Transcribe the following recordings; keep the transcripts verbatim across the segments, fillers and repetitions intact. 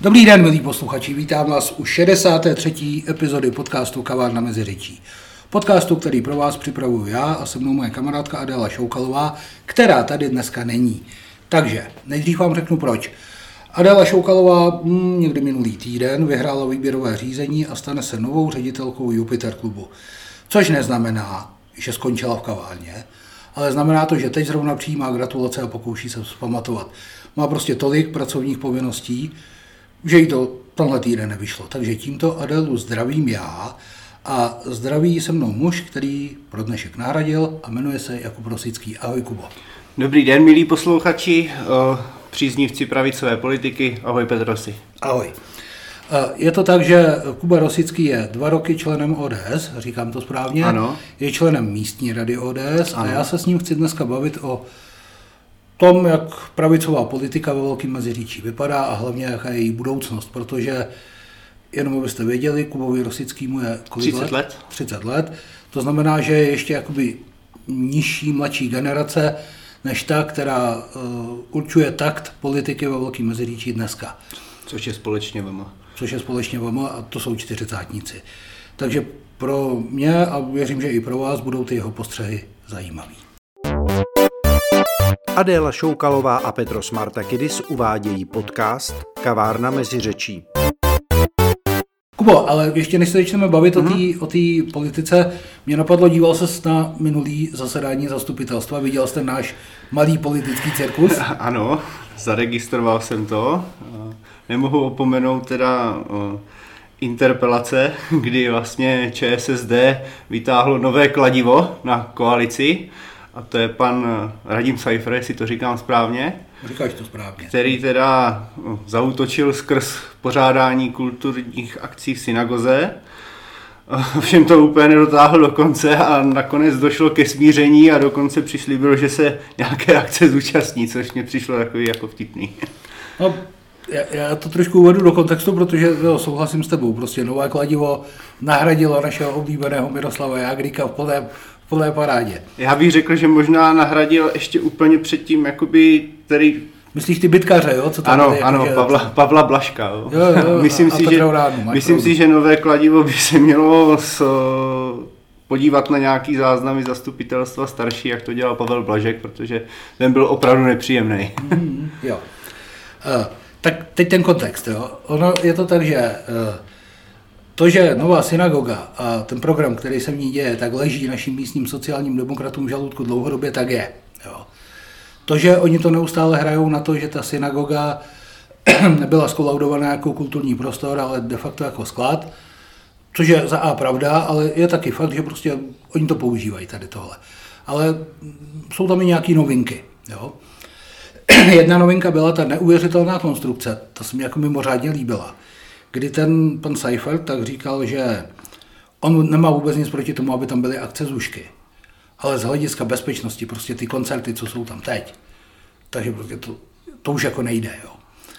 Dobrý den, milí posluchači, vítám vás u šedesáté třetí epizody podcastu Kavárna mezi řečí. Podcastu, který pro vás připravuju já a se mnou moje kamarádka Adéla Šoukalová, která tady dneska není. Takže nejdřív vám řeknu proč. Adéla Šoukalová hm, někdy minulý týden vyhrála výběrové řízení a stane se novou ředitelkou Jupiter klubu. Což neznamená, že skončila v kavárně, ale znamená to, že teď zrovna přijímá gratulace a pokouší se vzpamatovat. Má prostě tolik pracovních povinností, že jí to tenhle týden nevyšlo. Takže tímto Adélu zdravím já a zdraví se mnou muž, který pro dnešek nahradil a jmenuje se Jakub Rosický. Ahoj, Kubo. Dobrý den, milí posluchači, příznivci pravicové politiky. Ahoj, Petrosi. Ahoj. Je to tak, že Kuba Rosický je dva roky členem O D S, říkám to správně. Ano. Je členem místní rady O D S ano. A já se s ním chci dneska bavit o tom, jak pravicová politika ve Velkém Meziříčí vypadá a hlavně jaká je její budoucnost, protože jenom abyste věděli, Kubovi Rosickýmu je kolik třicet let? třicet let. To znamená, že je ještě jakoby nižší, mladší generace než ta, která uh, určuje takt politiky ve Velkém Meziříčí dneska. Což je společně V M. Což je společně V M a to jsou čtyřicátníci. Takže pro mě a věřím, že i pro vás budou ty jeho postřehy zajímavý. Adéla Šoukalová a Petros Martakidis uvádějí podcast Kavárna mezi řečí. Kubo, ale ještě než se začneme bavit mm-hmm. o té politice, mě napadlo, díval ses na minulý zasedání zastupitelstva, viděl jste náš malý politický cirkus? Ano, zaregistroval jsem to. Nemohu opomenout teda interpelace, kdy vlastně Č S S D vytáhlo nové kladivo na koalici. A to je pan Radim Sajfr, jestli to říkám správně. Říkáš to správně. Který teda zaútočil skrz pořádání kulturních akcí v synagoze. Všem to úplně nedotáhl do konce a nakonec došlo ke smíření a dokonce přislíbil, že se nějaké akce zúčastní, což mě přišlo takový jako vtipný. No, já, já to trošku uvedu do kontextu, protože jo, souhlasím s tebou. Prostě nové kladivo nahradilo našeho oblíbeného Miroslava Jágríka v plné v plné parádě. Já bych řekl, že možná nahradil ještě úplně předtím, jakoby, který... Myslíš ty bitkaře, jo? Co tam ano, tady, ano, že... Pavla, Pavla Blažka. Jo. Jo, jo, myslím si, že, ránu, myslím si, že nové kladivo by se mělo s, podívat na nějaký záznamy zastupitelstva starší, jak to dělal Pavel Blažek, protože ten byl opravdu nepříjemný. Mm, jo. Uh, tak teď ten kontext, jo. Ono je to tak, že uh, to, že nová synagoga a ten program, který se v ní děje, tak leží našim místním sociálním demokratům v žaludku dlouhodobě, tak je. Jo. To, že oni to neustále hrajou na to, že ta synagoga nebyla skolaudovaná jako kulturní prostor, ale de facto jako sklad, což je za A pravda, ale je taky fakt, že prostě oni to používají tady tohle. Ale jsou tam i nějaké novinky. Jo. Jedna novinka byla ta neuvěřitelná konstrukce, ta se mi jako mimořádně líbila. Kdy ten pan Seifert tak říkal, že on nemá vůbec nic proti tomu, aby tam byly akce Zušky. Ale z hlediska bezpečnosti, prostě ty koncerty, co jsou tam teď, takže prostě to, to už jako nejde. Jo.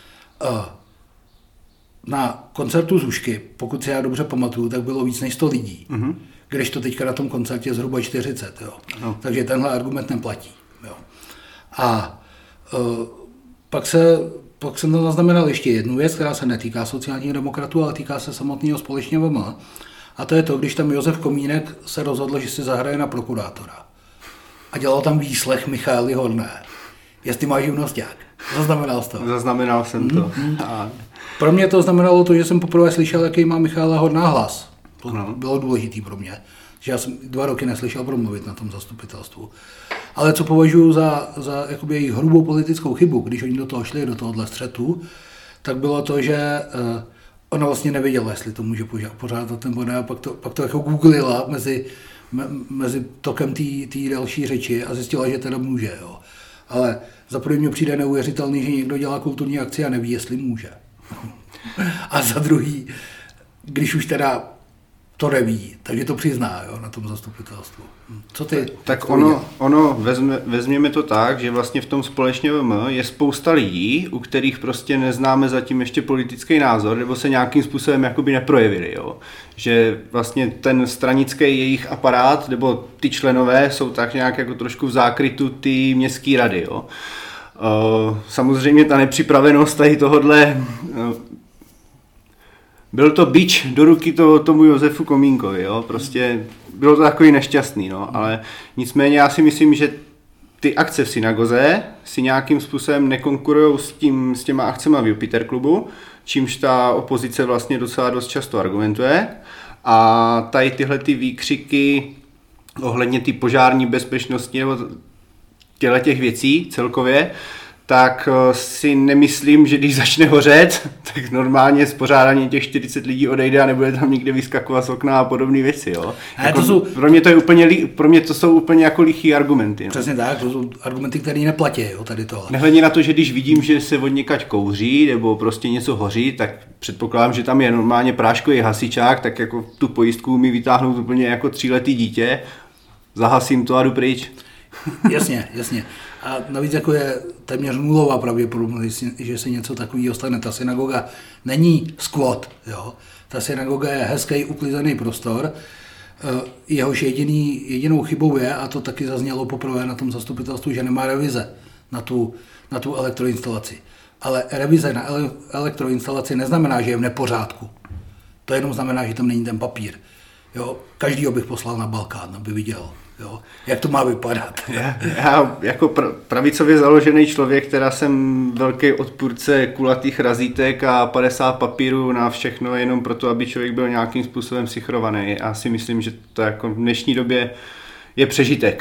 Na koncertu Zušky, pokud si já dobře pamatuju, tak bylo víc než sto lidí. Mm-hmm. Kdežto teďka na tom koncertě zhruba čtyřicet. Jo. No. Takže tenhle argument neplatí. Jo. A uh, pak se Pak jsem to zaznamenal ještě jednu věc, která se netýká sociálních demokratů, ale týká se samotného společně V M. A to je to, když tam Josef Komínek se rozhodl, že si zahraje na prokurátora. A dělal tam výslech Michaely Horné. Jestli má živnosťák. Zaznamenal jsi to? Zaznamenal jsem to. Mm-hmm. A pro mě to znamenalo to, že jsem poprvé slyšel, jaký má Michaela Horná hlas. To no. bylo důležitý pro mě. Že já jsem dva roky neslyšel promluvit na tom zastupitelstvu. Ale co považuji za, za jakoby jejich hrubou politickou chybu, když oni do toho šli, do tohohle střetu, tak bylo to, že uh, ona vlastně nevěděla, jestli to může pořádat nebo ne, a pak to, pak to jako googlila mezi, me, mezi tokem té další řeči a zjistila, že teda může. Jo. Ale za první mi přijde neuvěřitelný, že někdo dělá kulturní akci a neví, jestli může. A za druhý, když už teda to neví, takže to přizná, jo, na tom zastupitelstvu. Co ty? Tak ono, ono vezme, vezměme to tak, že vlastně v tom společně V M je spousta lidí, u kterých prostě neznáme zatím ještě politický názor, nebo se nějakým způsobem jakoby neprojevili, jo. Že vlastně ten stranický jejich aparát, nebo ty členové jsou tak nějak jako trošku v zákrytu ty městské rady, jo. Samozřejmě ta nepřipravenost tady tohodle byl to bič do ruky to, tomu Josefu Komínkovi, jo, prostě bylo to takový nešťastný, no, ale nicméně já si myslím, že ty akce v synagoze si nějakým způsobem nekonkurujou s, tím, s těma akcema v Jupiter klubu, čímž ta opozice vlastně docela dost často argumentuje. A tady tyhle ty výkřiky ohledně ty požární bezpečnosti nebo těchto těch věcí celkově, tak si nemyslím, že když začne hořet, tak normálně spořádání těch čtyřicet lidí odejde a nebude tam nikde vyskakovat z okna a podobné věci. Jo? Jako, to jsou, pro, mě to je úplně, pro mě to jsou úplně jako lichý argumenty. No. Přesně tak, to jsou argumenty, které neplatí, jo, tady tohle. Nehledě na to, že když vidím, že se od někať kouří nebo prostě něco hoří, tak předpokládám, že tam je normálně práškový hasičák, tak jako tu pojistku mi vytáhnout úplně jako tříletý dítě, zahasím to a jdu pryč. Jasně, jasně. A navíc jako je téměř nulová pravděpodobnost, že se něco takového stane. Ta synagoga není squat, jo. Ta synagoga je hezký, uklizený prostor. Jehož jediný, jedinou chybou je, a to taky zaznělo poprvé na tom zastupitelstvu, že nemá revize na tu, na tu elektroinstalaci. Ale revize na ele, elektroinstalaci neznamená, že je v nepořádku. To jenom znamená, že tam není ten papír. Jo. Každýho bych poslal na Balkán, aby viděl. Jo, jak to má vypadat? Já, já jako pravicově založený člověk, která jsem velký odpůrce kulatých razítek a padesát papírů na všechno, jenom proto, aby člověk byl nějakým způsobem sichrovaný. Já si myslím, že to jako v dnešní době je přežitek.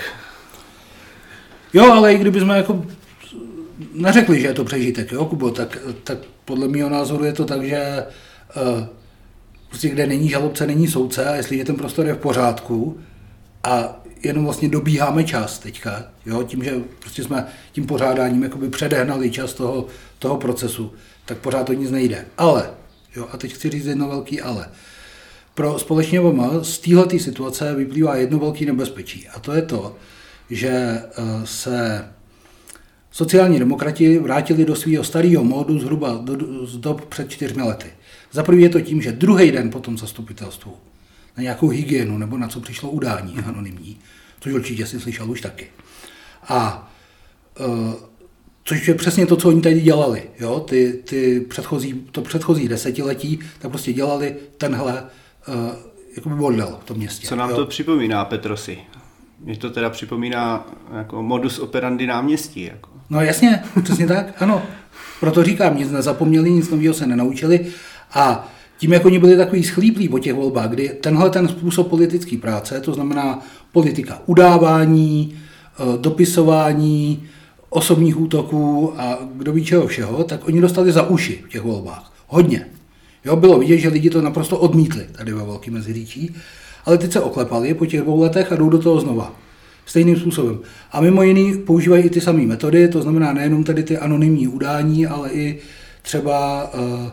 Jo, ale i kdybychom jako neřekli, že je to přežitek, jo, Kubo, tak, tak podle mého názoru je to tak, že uh, prostě kde není žalobce, není soudce, a jestliže ten prostor je v pořádku a jenom vlastně dobíháme čas teďka, jo, tím, že prostě jsme tím pořádáním jakoby předehnali čas toho, toho procesu, tak pořád to nic nejde. Ale, jo, a teď chci říct jedno velký ale. Pro společně V M z téhleté situace vyplývá jedno velké nebezpečí, a to je to, že se sociální demokrati vrátili do svého starého módu zhruba do, z dob před čtyřmi lety. Za první je to tím, že druhý den po tom zastupitelstvu na nějakou hygienu, nebo na co přišlo udání anonymní, což určitě si slyšel už taky. A uh, což je přesně to, co oni tady dělali, jo? Ty, ty předchozí, to předchozí desetiletí, tak prostě dělali tenhle uh, jakoby bordel v tom městě. Co nám jo? to připomíná, Petrosi? Mě to teda připomíná jako modus operandi náměstí. Jako. No jasně, přesně tak, ano. Proto říkám, nic nezapomněli, nic nového se nenaučili a tím, jak oni byli takový schlíplí po těch volbách, kdy tenhle ten způsob politické práce, to znamená politika udávání, dopisování, osobních útoků a kdo ví čeho všeho, tak oni dostali za uši v těch volbách. Hodně. Jo, bylo vidět, že lidi to naprosto odmítli tady ve Velkém Meziříčí, ale teď se oklepali po těch dvou letech a jdou do toho znova. Stejným způsobem. A mimo jiný používají i ty samé metody, to znamená nejenom tady ty anonymní udání, ale i třeba uh,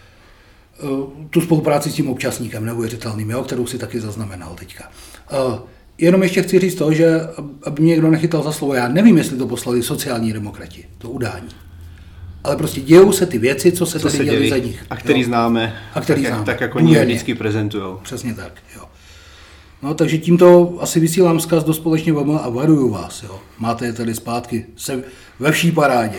tu spolupráci s tím občasníkem neuvěřitelným, jo, kterou si taky zaznamenal teďka. Uh, jenom ještě chci říct to, že aby mě někdo nechytal za slovo, já nevím, jestli to poslali sociální demokrati, to udání. Ale prostě dějou se ty věci, co se co tady děli za nich. A který jo. známe, a který tak, známe. tak jako oni vždycky prezentujou. Přesně tak, jo. No, takže tímto asi vysílám vzkaz do společně V M a varuju vás, jo. Máte je tady zpátky se ve vší parádě.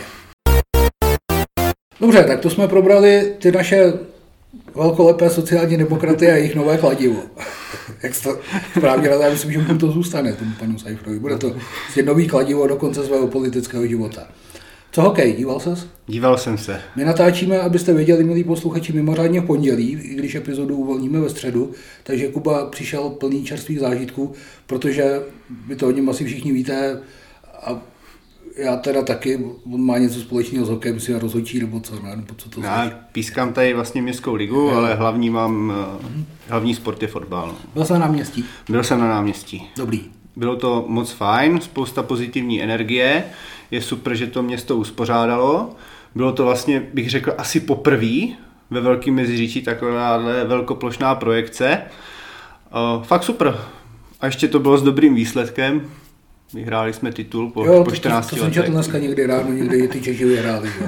Dobře, tak to jsme probrali ty naše velkolepé sociální demokraty a jejich nové kladivo. Jak to právě na myslím, že mu to zůstane, tomu panu Seifrovi. Bude to nový kladivo do konce svého politického života. Co hokej, díval ses? Díval jsem se. My natáčíme, abyste věděli, milí posluchači, mimořádně v pondělí, i když epizodu uvolníme ve středu, takže Kuba přišel plný čerstvých zážitků, protože vy to o něm asi všichni víte a já teda taky, on má něco společného s hokejem, si rozhodčí nebo co, ne? Nebo co to Já pískám tady vlastně městskou ligu, no. ale hlavní mám, hlavní sport je fotbal. Byl jsem na náměstí? Byl jsem na náměstí. Dobrý. Bylo to moc fajn, spousta pozitivní energie, je super, že to město uspořádalo. Bylo to vlastně, bych řekl, asi poprvé ve Velkém Meziříčí takováhle velkoplošná projekce. Uh, fakt super. A ještě to bylo s dobrým výsledkem. Vyhráli jsme titul po, jo, po čtrnácti letech. Jo, to jsem četl dneska někdy ráno, někdy ty Češi vyhráli. Jo.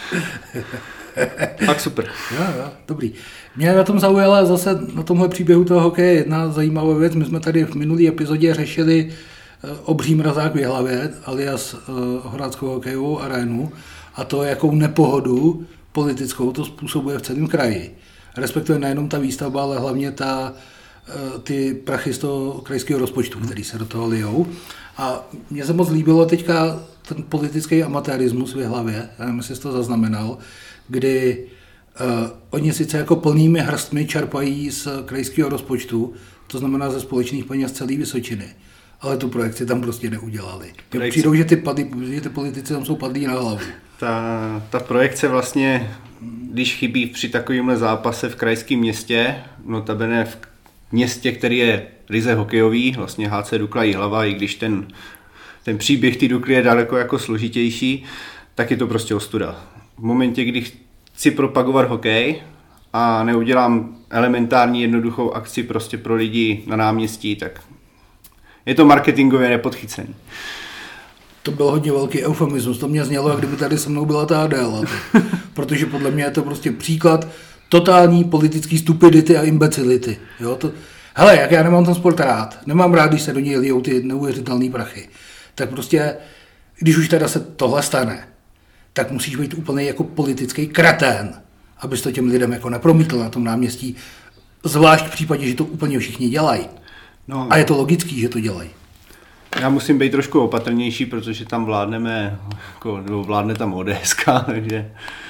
Fakt super. Jo, jo, dobrý. Mě na tom zaujala zase na tomhle příběhu toho hokeje jedna zajímavá věc. My jsme tady v minulý epizodě řešili obří mrazák v Jihlavě, alias uh, Horáckou hokejovou arénu, a to, jakou nepohodu politickou to způsobuje v celém kraji. respektive nejenom ta výstavba, ale hlavně ta, ty prachy z toho krajského rozpočtu, který se do toho lijou. A mně se moc líbilo teďka ten politický amatérismus v hlavě, já nevím, jestli jsi to zaznamenal, kdy uh, oni sice jako plnými hrstmi čerpají z krajského rozpočtu, to znamená ze společných peněz celé Vysočiny, ale tu projekci tam prostě neudělali. Projekci... Přijdou, že ty, padlí, že ty politici tam jsou padlí na hlavu. Ta, ta projekce vlastně, když chybí při takovémhle zápase v krajském městě, notabene v městě, který je ryze hokejový, vlastně H C Dukla Jihlava, i když ten, ten příběh té Dukly je daleko jako složitější, tak je to prostě ostuda. V momentě, kdy chci propagovat hokej a neudělám elementární jednoduchou akci prostě pro lidi na náměstí, tak je to marketingově nepodchycený. To byl hodně velký eufemismus, to mě znělo, jak kdyby tady se mnou byla ta Adéla. Protože podle mě je to prostě příklad totální politický stupidity a imbecility. Jo, to, hele, jak já nemám ten sport rád, nemám rád, když se do něj lijou ty neuvěřitelné prachy, tak prostě, když už teda se tohle stane, tak musíš být úplně jako politický kretén, abys to těm lidem jako nepromítl na tom náměstí, zvlášť v případě, že to úplně všichni dělají. No, a je to logický, že to dělají. Já musím být trošku opatrnější, protože tam vládneme, jako, nebo vládne tam O D S K, takže...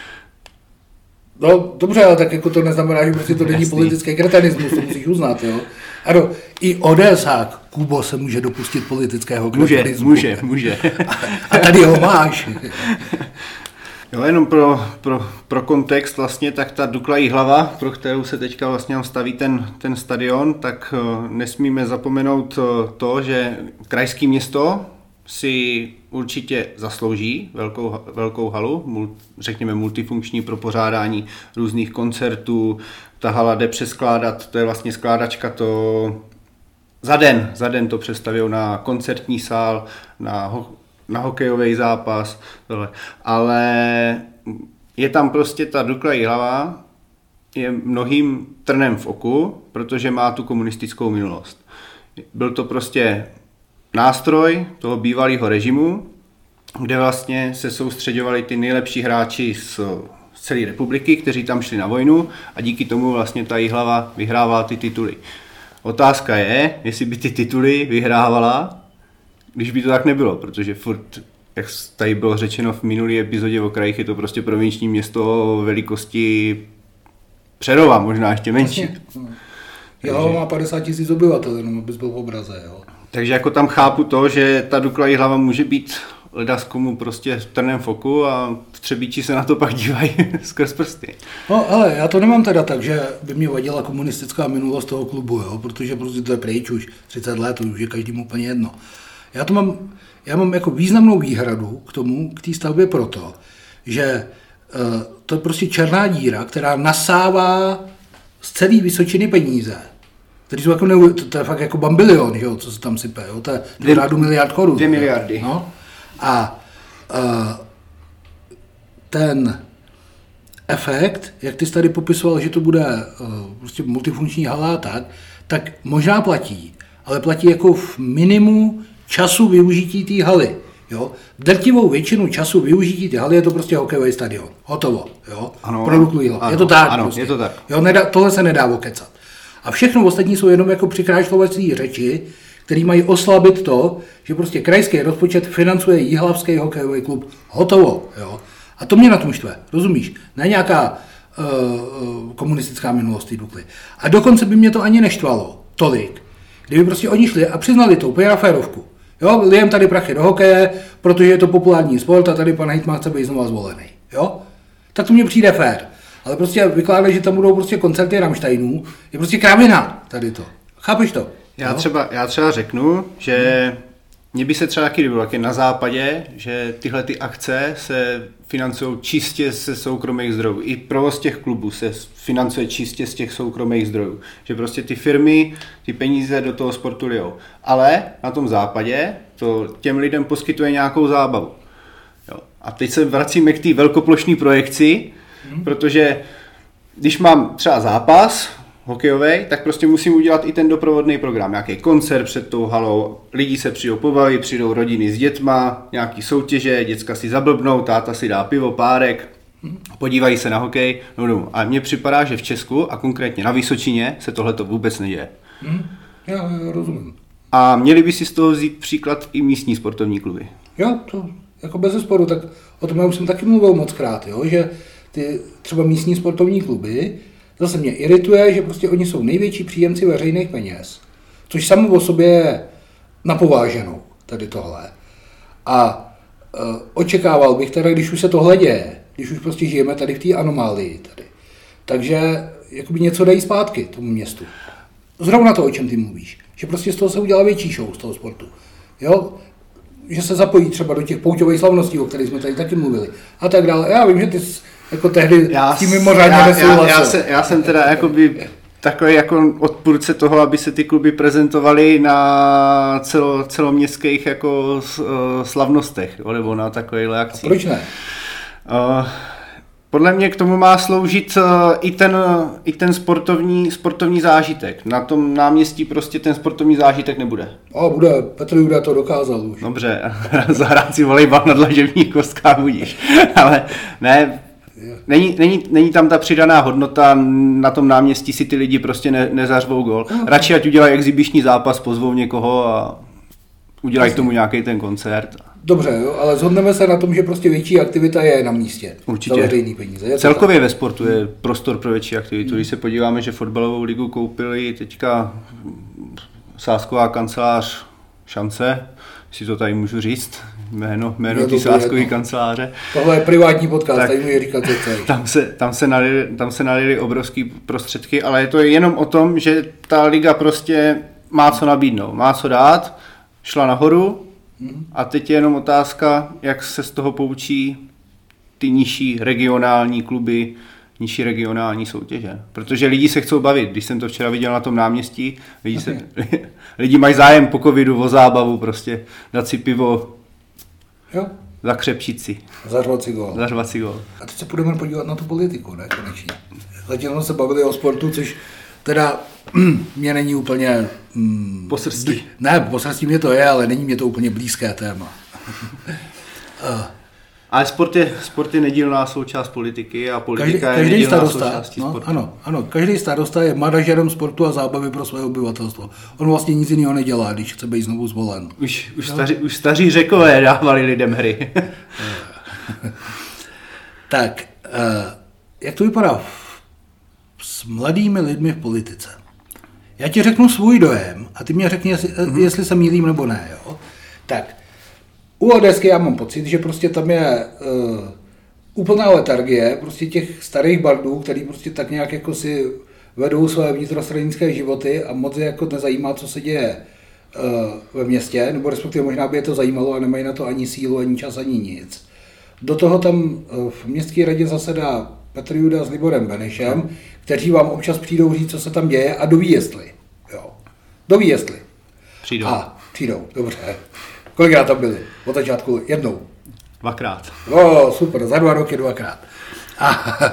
No dobře, ale tak jako to neznamená, že prostě to není politický kretinismus, to musíš uznat, jo. Ano, i ODSák, Kubo, se může dopustit politického kretinismu. Může, může, může. A, a tady ho máš. Jo, jenom pro, pro, pro kontext vlastně, tak ta Dukla Jihlava, pro kterou se teďka vlastně staví ten, ten stadion, tak nesmíme zapomenout to, že krajské město si určitě zaslouží velkou, velkou halu, mul, řekněme multifunkční pro pořádání různých koncertů. Ta hala jde přeskládat, to je vlastně skládačka, to za den, za den to přestavějí na koncertní sál, na, ho, na hokejový zápas, tohle. Ale je tam prostě ta Dukla Jihlava, je mnohým trnem v oku, protože má tu komunistickou minulost. Byl to prostě nástroj toho bývalého režimu, kde vlastně se soustředovali ty nejlepší hráči z, z celé republiky, kteří tam šli na vojnu a díky tomu vlastně ta Jihlava vyhrávala ty tituly. Otázka je, jestli by ty tituly vyhrávala, když by to tak nebylo, protože furt, jak tady bylo řečeno v minulé epizodě o krajích, je to prostě provinční město velikosti Přerova, možná ještě menší. Jo, má padesát tisíc obyvatel, jenom abys byl v obraze, jo. Takže jako tam chápu to, že ta Dukla Jihlava může být ledaskomu prostě trnem v oku a v Třebíči se na to pak dívají skrz prsty. No ale já to nemám teda tak, že by mě vadila komunistická minulost toho klubu, jo, protože prostě to je pryč už třicet let, už je každému úplně jedno. Já to mám, já mám jako významnou výhradu k tomu, k té stavbě proto, že uh, to je prostě černá díra, která nasává z celé Vysočiny peníze. Který jsou jako neuvěř, to, to je fakt jako bambilion, že jo, co se tam sype, jo, to je do rádu miliard korun. Dvě miliardy. No. A uh, ten efekt, jak ty jsi tady popisoval, že to bude uh, prostě multifunkční hala a tak, tak možná platí, ale platí jako v minimu času využití té haly. Jo? Drtivou většinu času využití té haly je to prostě hokejový stadion. Hotovo. Jo? Ano, pro Duklu Jihlava. Je to tak. Ano, prostě. je to tak. Jo, nedá, tohle se nedá okecat. A všechno ostatní jsou jenom jako přikrášlovací řeči, který mají oslabit to, že prostě krajský rozpočet financuje jihlavský hokejový klub. Hotovo. Jo? A to mě na tom štve, rozumíš? Ne nějaká uh, komunistická minulost té Dukly. A dokonce by mě to ani neštvalo tolik, kdyby prostě oni šli a přiznali to úplně na férovku. Jo, lijem tady prachy do hokeje, protože je to populární sport a tady pan hejtman chce být znovu zvolený. Jo? Tak to mně přijde fér. Ale prostě vykládat, že tam budou prostě koncerty Rammsteinů, je prostě kravina tady to. Chápeš to? Já třeba, já třeba řeknu, že hmm. mně by se třeba taky líbilo, jak je na západě, že tyhle ty akce se financují čistě ze soukromých zdrojů. I provoz těch klubů se financuje čistě z těch soukromých zdrojů. Že prostě ty firmy ty peníze do toho sportu lijou. Ale na tom západě to těm lidem poskytuje nějakou zábavu. Jo. A teď se vracíme k té velkoplošné projekci, hmm. protože když mám třeba zápas hokejový, tak prostě musím udělat i ten doprovodný program, nějaký koncert před tou halou, lidi se přijdou pobavit, přijdou rodiny s dětma, nějaký soutěže, děcka si zablbnou, táta si dá pivo, párek, podívají se na hokej, no, no. A mně připadá, že v Česku a konkrétně na Vysočině se tohleto vůbec neděje. Hmm. Já, já rozumím. A měli by si z toho vzít příklad i místní sportovní kluby. Jo, to jako bez zesporu, tak o tom já už jsem taky mluvil moc krát, jo, že ty třeba místní sportovní kluby, zase mě irituje, že prostě oni jsou největší příjemci veřejných peněz, což samo o sobě je napováženou, tady tohle. A e, očekával bych teda, když už se tohle děje, když už prostě žijeme tady v té anomálii tady, takže jakoby něco dají zpátky tomu městu. Zrovna to, o čem ty mluvíš, že prostě z toho se udělá větší show z toho sportu, jo, že se zapojí třeba do těch pouťových slavností, o kterých jsme tady taky mluvili a tak dále. Já vím, že ty jsi jako tehdy já, s tím mimořádně nesouhlasil. Já, já, jsem, já jsem teda jakoby takový jako odpůrce toho, aby se ty kluby prezentovaly na celo, celoměstských jako slavnostech, nebo na takových akcích. A proč ne? Uh, Podle mě k tomu má sloužit uh, i ten, i ten sportovní, sportovní zážitek. Na tom náměstí prostě ten sportovní zážitek nebude. A bude, Petr Juda to dokázal už. Dobře, zahrát si volejbal na dlažebních kostkách budíš. Ale ne, není, není, není tam ta přidaná hodnota, na tom náměstí si ty lidi prostě ne, nezařvou gol. Radši ať udělají exibiční zápas, pozvou někoho a udělají k tomu nějaký ten koncert. Dobře, jo, ale shodneme se na tom, že prostě větší aktivita je na místě. Určitě. Za veřejný peníze. Je celkově ve sportu je prostor pro větší aktivitu. Hmm. Když se podíváme, že fotbalovou ligu koupili teďka sázková kancelář Šance, si to tady můžu říct, jméno, jméno té sázkové kanceláře. Tohle je privátní podcast, tak, tady může říkat to celý. Tam se, tam, se nalili, tam se nalili obrovský prostředky, ale je to jenom o tom, že ta liga prostě má co nabídnout, má co dát, šla nahoru, a teď je jenom otázka, jak se z toho poučí ty nižší regionální kluby, nižší regionální soutěže. Protože lidi se chcou bavit. Když jsem to včera viděl na tom náměstí, lidi, okay. se, lidi mají zájem po covidu o zábavu, prostě dát si pivo, jo. zakřepčit si. Zařvat si gól. Zařvat si gól. A teď se budeme podívat na tu politiku, ne, konečně. Zatím jsme se bavili o sportu, což teda mě není úplně... Mm, po srsti. Ne, po srsti mě to je, ale není mě to úplně blízké téma. uh, Ale sport je, sport je nedílná součást politiky a politika každý, je každý nedílná starosta, součástí no, sportu. Ano, ano, každý starosta je manažerem sportu a zábavy pro své obyvatelstvo. On vlastně nic jiného nedělá, když chce být znovu zvolen. Už, už, no. staří, už staří Řekové dávali lidem hry. Tak, uh, jak to vypadá s mladými lidmi v politice? Já ti řeknu svůj dojem a ty mě řekni, jestli, mm-hmm. jestli se mýlím nebo ne. Jo? Tak, u ODSky já mám pocit, že prostě tam je uh, úplná letargie prostě těch starých bardů, který prostě tak nějak jako si vedou své vnitrostranické životy a moc je jako nezajímá, co se děje uh, ve městě, nebo respektive možná by je to zajímalo a nemají na to ani sílu, ani čas, ani nic. Do toho tam uh, v městské radě zasedá Petr Juda s Liborem Benešem, no. kteří vám občas přijdou říct, co se tam děje a doví jestli. Jo. Doví jestli. Přijdou. A, přijdou, dobře. Kolikrát tam byli? Od začátku jednou. Dvakrát. No, super, za dva roky dvakrát. A,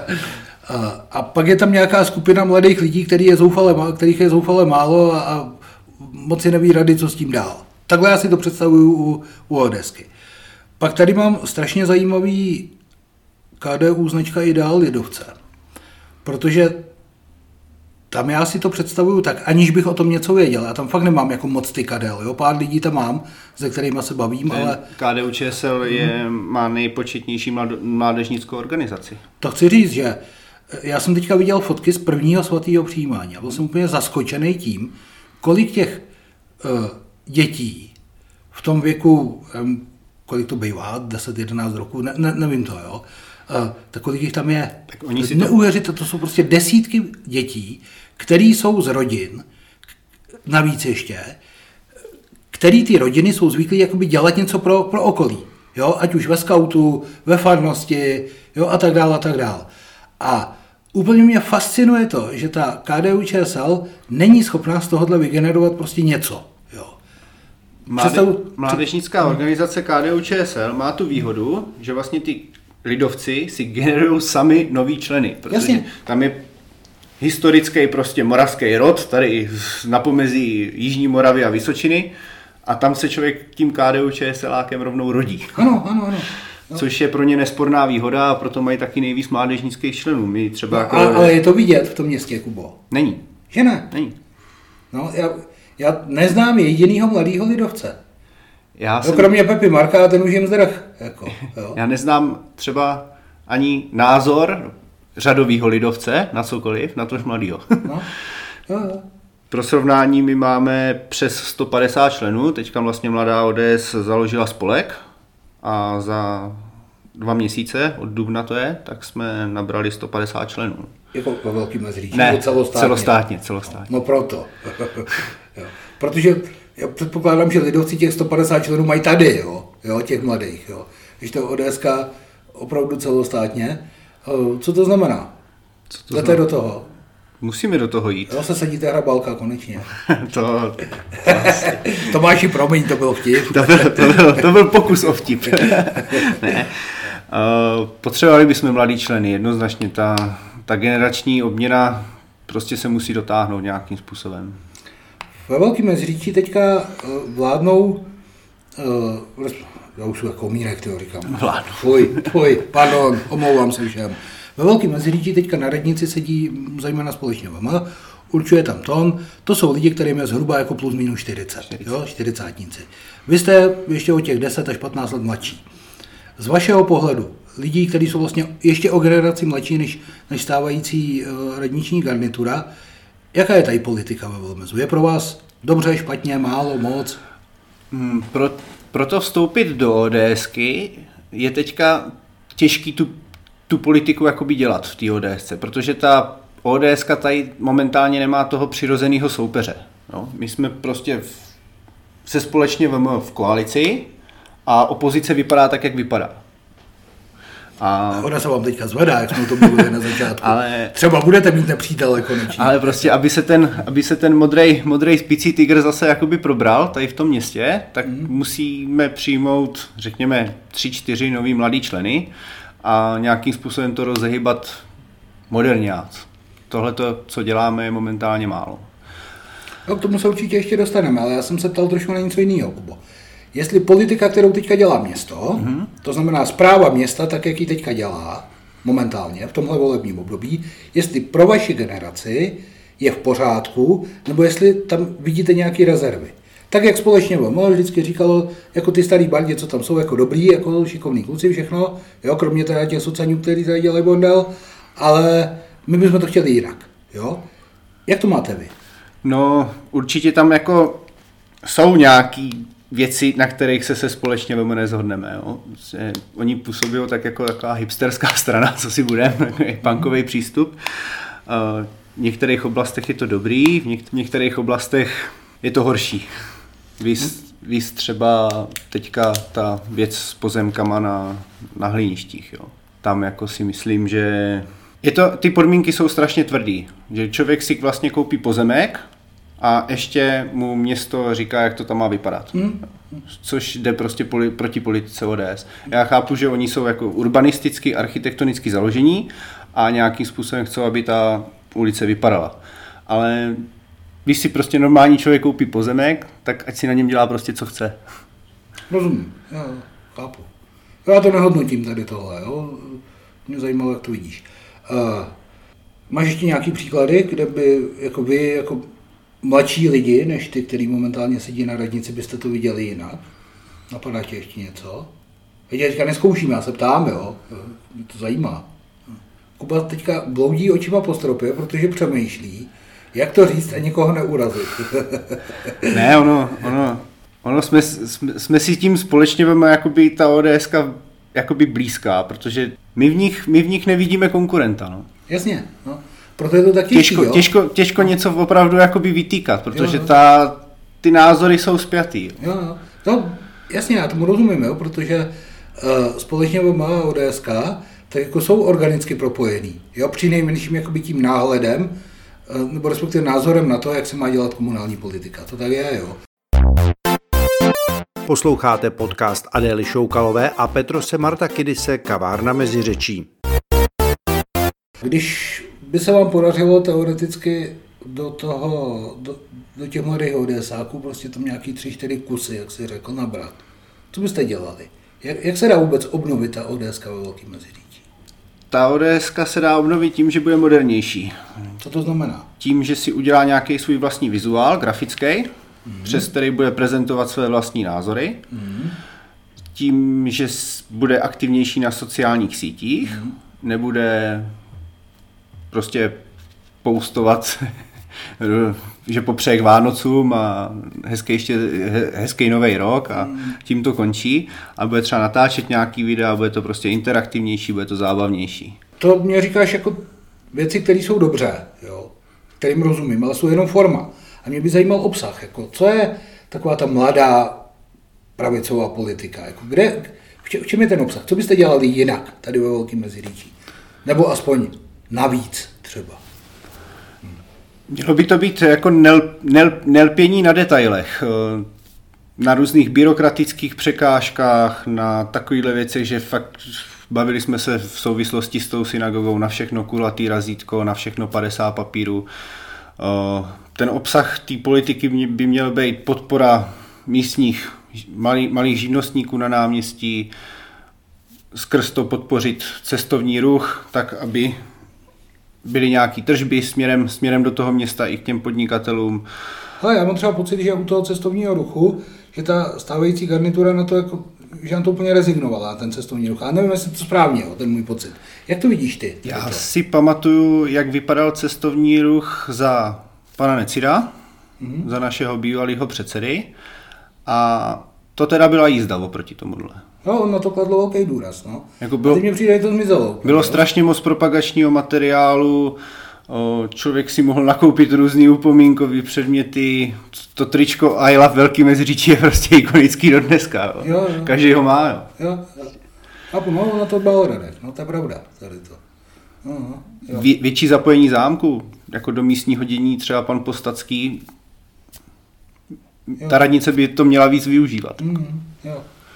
a, a pak je tam nějaká skupina mladých lidí, který je zoufale, kterých je zoufale málo a, a moc si neví rady, co s tím dál. Takhle já si to představuju u, u ODSky. Pak tady mám strašně zajímavý K D U značka Ideál lidovce. Protože tam já si to představuju tak, aniž bych o tom něco věděl. Já tam fakt nemám jako moc ty kadel, jo? Pár lidí tam mám, se kterými se bavím, Ten ale... K D U Č S L je, má nejpočetnější mládežnickou organizaci. To chci říct, že já jsem teďka viděl fotky z prvního svatého přijímání a byl jsem úplně zaskočený tím, kolik těch uh, dětí v tom věku, um, kolik to bývá, deset jedenáct roků, ne, ne, nevím to, jo, uh, tak kolik jich tam je. Tak oni si Neuvěřitelné, to jsou prostě desítky dětí, které jsou z rodin, navíc ještě, který ty rodiny jsou zvyklí jakoby dělat něco pro, pro okolí. Jo? Ať už ve skautu, ve farnosti, jo? a tak dále, a tak dále. A úplně mě fascinuje to, že ta K D U Č S L není schopná z tohohle vygenerovat prostě něco. Jo? Mláde, Představu... Mládežnická organizace K D U Č S L má tu výhodu, že vlastně ty lidovci si generují sami nový členy, protože Jasně. tam je historický prostě moravský rod, tady na pomezí Jižní Moravy a Vysočiny, a tam se člověk tím K D U Č S L ákem rovnou rodí. Ano, ano, ano. no. Což je pro ně nesporná výhoda a proto mají taky nejvíc mládežnických členů. My třeba no, jako... a, ale je to vidět v tom městě, Kubo? Není. Že ne? Není. No, já, já neznám jedinýho mladýho lidovce. Já no, jsem... kromě Pepy Marka, ten už jim zdrh. Jako, jo. Já neznám třeba ani názor řadovýho lidovce na cokoliv, na tož mladýho. No. Jo, jo. Pro srovnání my máme přes sto padesát členů, teďka vlastně mladá O D S založila spolek a za dva měsíce, od dubna to je, tak jsme nabrali sto padesát členů. Jako ve Velkým Meziříčí? Ne, celostátně? celostátně, celostátně. No proto. Jo. Protože já předpokládám, že lidovci těch sto padesát členů mají tady, jo, jo těch mladých. Jo. Když to O D S K opravdu celostátně. Co to znamená? Co to Jdete znamená? Do toho? Musíme do toho jít. Jo, se sedíte hrabalka konečně. to, to Tomáši, promiň, to byl vtip. to, byl, to, byl, to byl pokus o vtip. ne. Uh, potřebovali bychom mladý členy, jednoznačně. Ta, ta generační obměna prostě se musí dotáhnout nějakým způsobem. Ve Velkým Meziříčí teďka uh, vládnou, uh, já už jsem jako Mínek, tyho říkám. Vládnou. Tvoj, tvoj, pardon, omlouvám se všem. Ve Velkým Meziříčí teďka na radnici sedí zejména společně V M, určuje tam tón, to jsou lidi, kterým je zhruba jako plus minus čtyřicet, jo, čtyřicátníci. Vy jste ještě o těch deset až patnáct let mladší. Z vašeho pohledu, lidí, kteří jsou vlastně ještě o generaci mladší než, než stávající uh, radniční garnitura, jaká je tady politika ve Velmezu? Je pro vás dobře, špatně, málo, moc? Hmm, pro, proto vstoupit do ODSky je teďka těžký tu tu politiku jakoby dělat v té ODSce, protože ta ODSka tady momentálně nemá toho přirozeného soupeře. No, my jsme prostě v, se společně v, v koalici a opozice vypadá tak, jak vypadá. A ona se vám teďka zvedá, jak jsme to mluvili na začátku. Ale třeba budete mít nepřítele konečně. Ale prostě, aby se ten, aby se ten modrej, modrej spicí tygr zase jakoby probral tady v tom městě, tak mm. musíme přijmout, řekněme, tři, čtyři nový mladý členy a nějakým způsobem to rozehybat moderně. Tohle, co děláme, je momentálně málo. No, k tomu se určitě ještě dostaneme, ale já jsem se ptal trošku na něco jiného, Kubo. Jestli politika, kterou teďka dělá město, mm-hmm. to znamená správa města, tak jak ji teďka dělá momentálně v tomhle volebním období, jestli pro vaši generaci je v pořádku, nebo jestli tam vidíte nějaké rezervy. Tak jak společně bylo, vždycky říkalo, jako ty starý bardě, co tam jsou, jako dobrý, jako šikovní kluci, všechno, jo, kromě teda těch socanů, kteří tady dělají bordel, ale my bychom to chtěli jinak, jo. Jak to máte vy? No, určitě tam jako jsou nějaký věci, na kterých se se společně velmi nezhodneme, jo. Oni působí tak jako taková hipsterská strana, co si budeme, takový punkový přístup. V některých oblastech je to dobrý, v některých oblastech je to horší. Víc, víc třeba teďka ta věc s pozemkama na, na Hliništích. Jo. Tam jako si myslím, že je to, ty podmínky jsou strašně tvrdý. Že člověk si vlastně koupí pozemek a ještě mu město říká, jak to tam má vypadat. Hmm. Což jde prostě poli, proti politice O D S. Já chápu, že oni jsou jako urbanisticky, architektonicky založení a nějakým způsobem chcou, aby ta ulice vypadala. Ale když si prostě normální člověk koupí pozemek, tak ať si na něm dělá prostě, co chce. Rozumím, já chápu. Já to nehodnotím tady tohle, jo. Mě zajímalo, jak to vidíš. Uh, máš ještě nějaký příklady, kde by jako vy, jako mladší lidi, než ty, který momentálně sedí na radnici, byste to viděli jinak? Napadá tě ještě něco? Já teďka nezkouším, já se ptám, jo. Mě to zajímá. Kuba teďka bloudí očima po stropě, protože přemýšlí, jak to říct a někoho neurazit. Ne, ono, ono, ono jsme, jsme, jsme si tím společně veme jakoby ta ODSka jakoby blízká, protože my v nich, my v nich nevidíme konkurenta. No. Jasně, no. Proto je to tak těžký, těžko, jo? Těžko, těžko něco opravdu jakoby vytýkat, protože jo, ta, ty názory jsou spjatý. Jo. Jo, jo. No, jasně, já tomu rozumím, jo, protože uh, společně má ODSka, tak jako jsou organicky propojený. Jo, při nejmenším jakoby tím náhledem, uh, nebo respektive názorem na to, jak se má dělat komunální politika. To tak je, jo. Posloucháte podcast Adély Šoukalové a Petrose Martakidise Kavárna Meziřečí. Když by se vám podařilo teoreticky do toho, do, do těch mladých ODSáků prostě tam nějaký tři, čtyři kusy, jak si řekl, nabrat, co byste dělali? Jak, jak se dá vůbec obnovit ta ODSka ve Velkém Meziříčí? Ta ODSka se dá obnovit tím, že bude modernější. Co to znamená? Tím, že si udělá nějaký svůj vlastní vizuál, grafický, mm-hmm. přes který bude prezentovat své vlastní názory. Mm-hmm. Tím, že bude aktivnější na sociálních sítích, mm-hmm. nebude prostě postovat, že popřeje k Vánocům a hezký, ještě, hezký nový rok a tím to končí. A bude třeba natáčet nějaký videa, bude to prostě interaktivnější, bude to zábavnější. To mě říkáš jako věci, které jsou dobře, jo, kterým rozumím, ale jsou jenom forma. A mě by zajímal obsah, jako co je taková ta mladá pravicová politika, jako kde, v čem je ten obsah? Co byste dělali jinak tady ve Velkém Meziříčí? Nebo aspoň navíc třeba? Mělo by to být jako nel, nel, nelpění na detailech, na různých byrokratických překážkách, na takovýchhle věcech, že fakt bavili jsme se v souvislosti s tou synagogou na všechno kulatý razítko, na všechno padesát papírů. Ten obsah té politiky by měl být podpora místních malý, malých živnostníků na náměstí, skrz to podpořit cestovní ruch, tak aby byly nějaký tržby směrem, směrem do toho města i k těm podnikatelům. Hele, já mám třeba pocit, že u toho cestovního ruchu, že ta stávající garnitura na to, jako, že na to úplně rezignovala, ten cestovní ruch. Ale nevím, jestli to správně, ten můj pocit. Jak to vidíš ty? Já to? si pamatuju, jak vypadal cestovní ruch za pana Necida, mm-hmm. za našeho bývalého předsedy. A to teda byla jízda oproti tomuhle. No, on na to kladl velký důraz, no. Jako bylo, a teď mě přijde, to zmizelo. Bylo jo? strašně moc propagačního materiálu, o, člověk si mohl nakoupit různý upomínkové předměty, to tričko I Love Velký Meziříčí je prostě ikonický do dneska, jo. Jo, jo. Každý ho má, jo. Jo, jo. A no, na to dbal Radek, no to je pravda, tady to. Uh-huh, Vě, větší zapojení zámku, jako do místního dění třeba pan Postacký, jo. Ta radnice by to měla víc využívat. Mm, jo.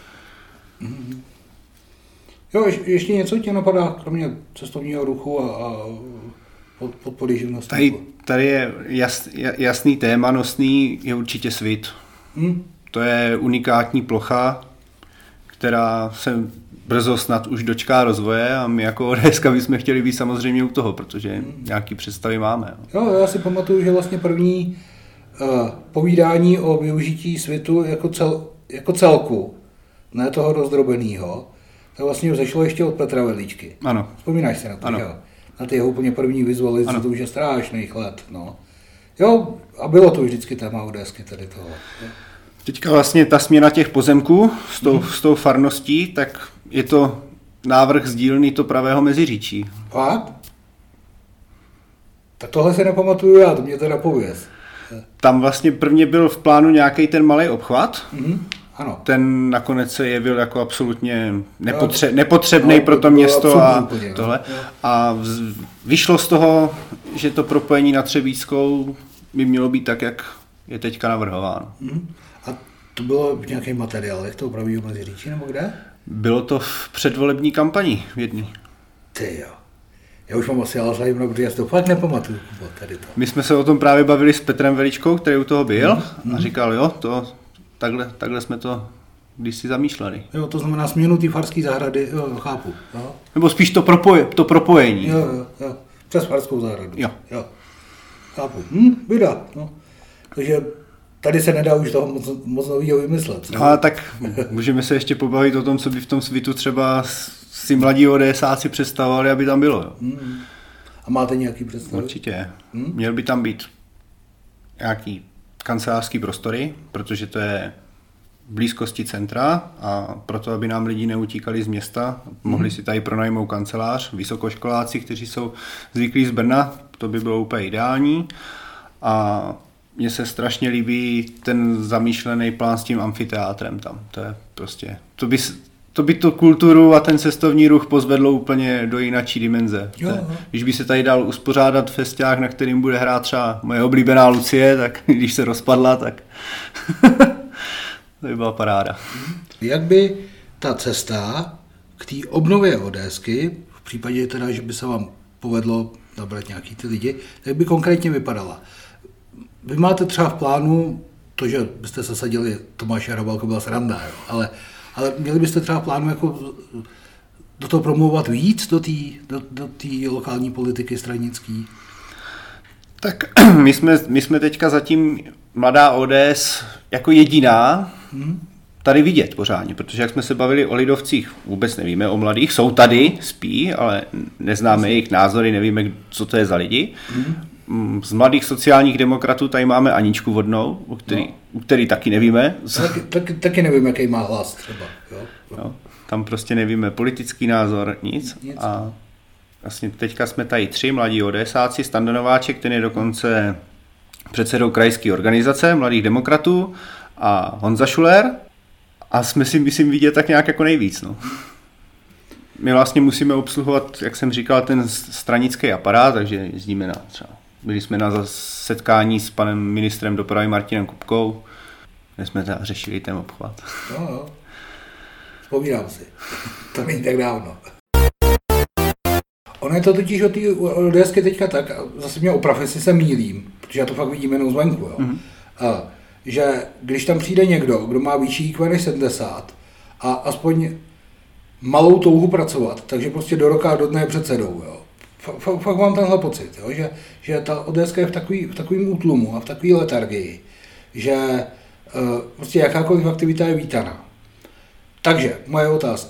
Mm. Jo, je, ještě něco tě napadá, kromě cestovního ruchu a, a podpory živnostníků? Tady, tady je jas, jasný téma, nosný, je určitě Svit. Mm. To je unikátní plocha, která se brzo snad už dočká rozvoje a my jako ODSka bychom chtěli být samozřejmě u toho, protože mm. nějaký představy máme. Jo, já si pamatuju, že vlastně první uh, povídání o využití Svitu jako, cel, jako celku, ne toho rozdrobenýho, tak vlastně vzešlo ještě od Petra Velíčky. Ano. Vzpomínáš se na to, jo? Na ty jeho úplně první vizualizace, to už je strašných let, no. Jo, a bylo to vždycky téma ODSky tady toho. Jo. Teďka vlastně ta směna těch pozemků s tou, hmm. s tou farností, tak je to návrh z dílny to pravého Meziříčí. Fakt? Tak tohle se nepamatuju já, to mě teda pověz. Tam vlastně prvně byl v plánu nějaký ten malý obchvat. Hmm. Ano. Ten nakonec se jevil jako absolutně nepotře- nepotřebný no, pro to město a úplně, tohle. No. A vz- vyšlo z toho, že to propojení na Třebíčskou by mělo být tak, jak je teďka navrhováno. Hmm. A to bylo v nějakých materiálech toho pravého Meziříčí nebo kde? Bylo to v předvolební kampani v jedný. Ty jo. Já už mám asi Alzheimer, protože já si to fakt nepamatuju. Tady to. My jsme se o tom právě bavili s Petrem Veličkou, který u toho byl hmm. a říkal, jo, to takhle, takhle jsme to když si zamýšleli. Jo, to znamená směnu té farské zahrady, jo, chápu. Jo. Nebo spíš to, propoje, to propojení. Jo, jo, jo. Přes farskou zahradu. Jo. jo. Chápu. Hm, vida. No. Takže tady se nedá už toho moc, moc novýho vymyslet. No a tak můžeme se ještě pobavit o tom, co by v tom Svitu třeba si mladí ODSáci představovali, aby tam bylo. Jo. Hmm. A máte nějaký představy? Určitě. Hmm? Měl by tam být nějaký kancelářský prostory, protože to je v blízkosti centra a proto, aby nám lidi neutíkali z města, mohli si tady pronajmout kancelář, vysokoškoláci, kteří jsou zvyklí z Brna, to by bylo úplně ideální. A mně se strašně líbí ten zamýšlený plán s tím amfiteátrem tam. To je prostě, to by, to by tu kulturu a ten cestovní ruch pozvedlo úplně do jináčí dimenze. Jo, jo. Když by se tady dal uspořádat festiák, na kterým bude hrát třeba moje oblíbená Lucie, tak když se rozpadla, tak to by byla paráda. Jak by ta cesta k té obnově ODSky, v případě teda, že by se vám povedlo nabrat nějaký ty lidi, jak by konkrétně vypadala? Vy máte třeba v plánu to, že byste zasadili Tomáše Hrabalku, byla sranda, jo? Ale, ale měli byste třeba plánu jako do toho promlouvat víc, do té do, do té lokální politiky stranický? Tak my jsme, my jsme teďka zatím mladá O D S jako jediná hmm. tady vidět pořádně, protože jak jsme se bavili o lidovcích, vůbec nevíme o mladých, jsou tady, spí, ale neznáme jejich názory, nevíme, co to je za lidi. Hmm. Z mladých sociálních demokratů tady máme Aničku Vodnou, u který, no. u který taky nevíme. Taky, taky, taky nevím, jaký má hlas třeba. Jo? No, tam prostě nevíme politický názor, nic. nic. A vlastně teďka jsme tady tři mladí ODSáci, Standa Nováček, ten je dokonce předsedou krajské organizace mladých demokratů, a Honza Šuler, a jsme si, myslím, vidět tak nějak jako nejvíc. No. My vlastně musíme obsluhovat, jak jsem říkal, ten stranický aparát, takže jezdíme na třeba, byli jsme na setkání s panem ministrem dopravy Martinem Kupkou, kde jsme teda řešili ten obchvat. No, no. Vzpomínám si. To není tak dávno. Ono je to totiž od té ODSky teďka tak, zase mě oprav, jestli se mýlím, protože já to fakt vidím jenom zvenku, jo. Mm-hmm. A, že když tam přijde někdo, kdo má vyšší í kvé než sedmdesát a aspoň malou touhu pracovat, takže prostě do roka a do dne je předsedou, jo. Fakt, fakt mám tenhle pocit, jo, že, že ta ODSka je v takový, v takovým útlumu a v takové letargii, že uh, prostě jakákoliv aktivita je vítaná. Takže moje otázka.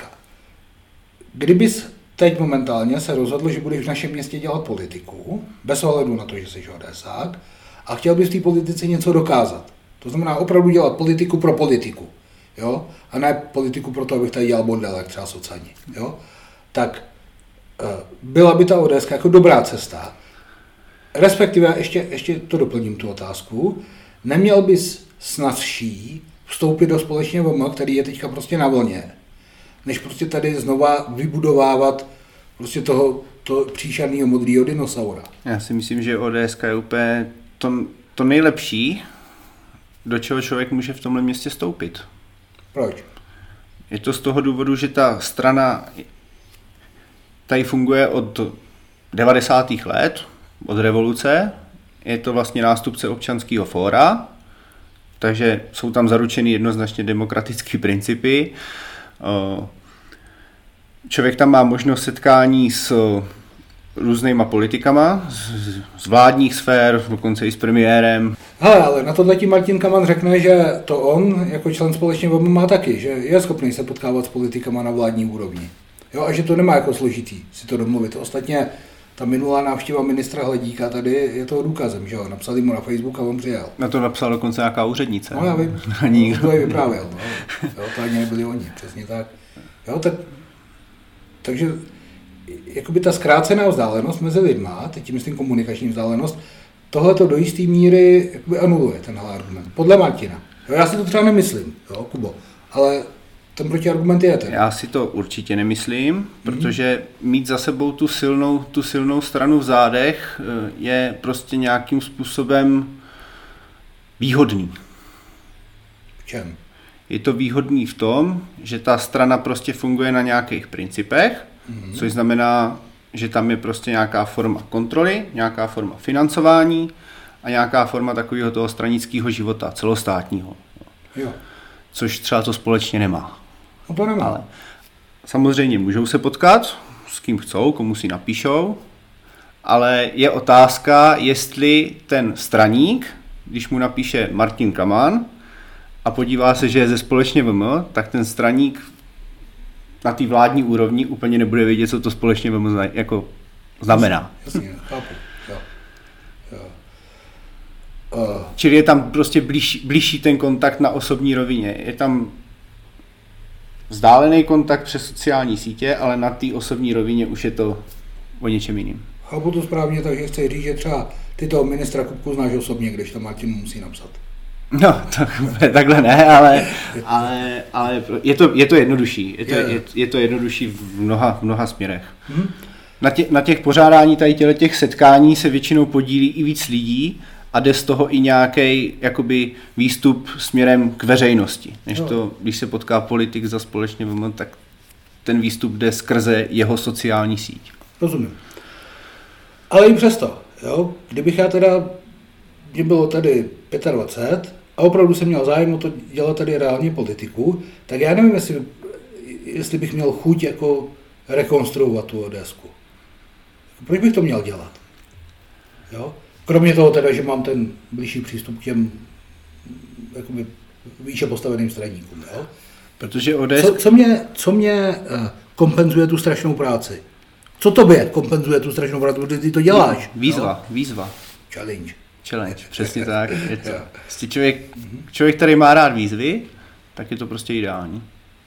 Kdybys teď momentálně se rozhodl, že budeš v našem městě dělat politiku, bez ohledu na to, že jsi ODSák, a chtěl bys v té politice něco dokázat. To znamená opravdu dělat politiku pro politiku, jo? A ne politiku pro to, abych tady dělal bordel, jak třeba socani, jo? Tak byla by ta ODSka jako dobrá cesta. Respektive, ještě, ještě to doplním tu otázku, neměl bys snazší vstoupit do společného V M, který je teďka prostě na vlně, než prostě tady znova vybudovávat prostě toho, toho příšerného modrýho dinosaura. Já si myslím, že ODSka je úplně to, to nejlepší, do čeho člověk může v tomhle městě stoupit. Proč? Je to z toho důvodu, že ta strana tady funguje od devadesátých let, od revoluce. Je to vlastně nástupce občanského fóra, takže jsou tam zaručeny jednoznačně demokratické principy. Člověk tam má možnost setkání s různýma politikama, z, z vládních sfér, dokonce i s premiérem. Hele, ale na tohle ti Martin Kaman řekne, že to on jako člen společného V M má taky, že je schopný se potkávat s politikama na vládní úrovni. Jo, a že to nemá jako složitý si to domluvit. Ostatně ta minulá návštěva ministra Hledíka tady je toho důkazem, že jo, napsali mu na Facebook a on přijel. Na to napsal dokonce nějaká úřednice. No já vím, Nikdo. To je vyprávěl, no. Jo, to ani nebyli oni, přesně tak. Jo, tak, takže jakoby ta zkrácená vzdálenost mezi lidma, teď myslím komunikační vzdálenost, tohle to do jisté míry jakoby anuluje tenhle argument. Podle Martina. Jo, já si to třeba nemyslím, jo, Kubo, ale ten protiargument je ten. Já si to určitě nemyslím, mm-hmm. protože mít za sebou tu silnou, tu silnou stranu v zádech je prostě nějakým způsobem výhodný. V čem? Je to výhodný v tom, že ta strana prostě funguje na nějakých principech, mm-hmm. což znamená, že tam je prostě nějaká forma kontroly, nějaká forma financování a nějaká forma takového toho stranického života, celostátního. Jo. Což třeba to společně nemá. No to nemá. Ale samozřejmě můžou se potkat, s kým chcou, komu si napíšou, ale je otázka, jestli ten straník, když mu napíše Martin Kaman a podívá se, že je ze společně V M, tak ten straník na té vládní úrovni úplně nebude vědět, co to společně V M jako znamená. Jasně, chápu. Jo. Jo. Uh. Čili je tam prostě blíž, blížší ten kontakt na osobní rovině. Je tam vzdálený kontakt přes sociální sítě, ale na té osobní rovině už je to o něčem jiným. Chápu to správně, takže chci říct, že třeba ty toho ministra Kupku znáš osobně, když to Martin musí napsat. No, to, takhle ne, ale, ale, ale je, to, je to jednodušší. Je to, je. Je, je to jednodušší v mnoha, v mnoha směrech. Hmm. Na, tě, na těch pořádání tady těch setkání se většinou podílí i víc lidí a jde z toho i nějaký jakoby výstup směrem k veřejnosti. Než to, když se potká politik za společně V M, tak ten výstup jde skrze jeho sociální síť. Rozumím. Ale i přesto, jo, kdybych já teda, mě bylo tady dvacet pět a opravdu jsem měl zájem o to dělat tady reálně politiku, tak já nevím, jestli, jestli bych měl chuť jako rekonstruovat tu ODSku. Proč bych to měl dělat? Jo? Kromě toho teda, že mám ten blížší přístup k těm jakoby, výše postaveným straníkům. Jo? Protože O D S... Co, co mě, co mě kompenzuje tu strašnou práci? Co tobě kompenzuje tu strašnou práci, protože ty to děláš? Výzva, no? výzva. Challenge. Challenge, přesně tak. Je to. Prostě člověk, člověk, který má rád výzvy, tak je to prostě ideální.